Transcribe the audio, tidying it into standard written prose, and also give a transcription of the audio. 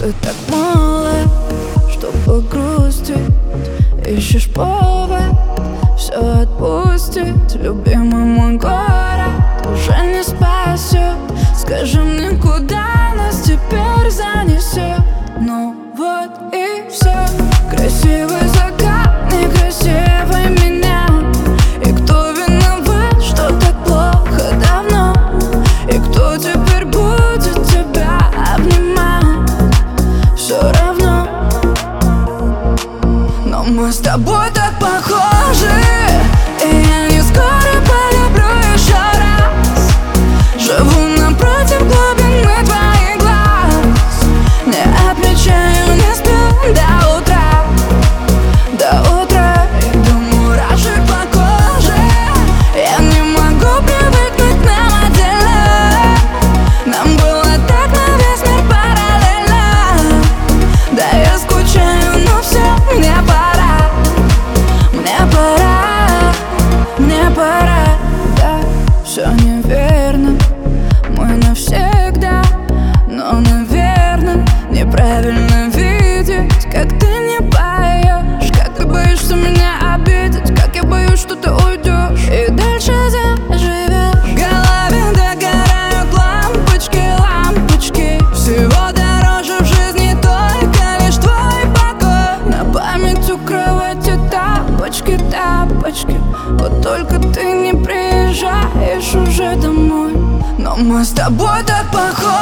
Ты так мало, чтобы грустить. Ищешь повод все отпустить. Любимый мой город уже не спасет. Скажи мне, куда нас теперь занесет? Ну вот и все. Красивый закат, некрасивый меня. И кто виноват, что так плохо давно? И кто теперь будет тебя обнимать? Все равно. Но мы с тобой так похожи, и я не скоро полюблю еще раз. Живу напротив глубины твоих глаз. Не отвечаю, не сплю до утра. До утра. И до мурашек по коже. Я не могу привыкнуть к нам отдельно. Нам было так на весь мир параллельно. Да, я скучаю, но все, мне пора. Мне пора. Мне пора. Да, все неверно. Мы навсегда. Но, наверное, неправильно видеть, как ты не поешь, как ты боишься меня обидеть, как я боюсь, что ты уйдешь и дальше заживешь. В голове догорают лампочки, лампочки. Всего дороже в жизни только лишь твой покой. На память у кровати тапочки, тапочки. Вот только ты не приезжаешь уже домой. Но мы с тобой так похожи,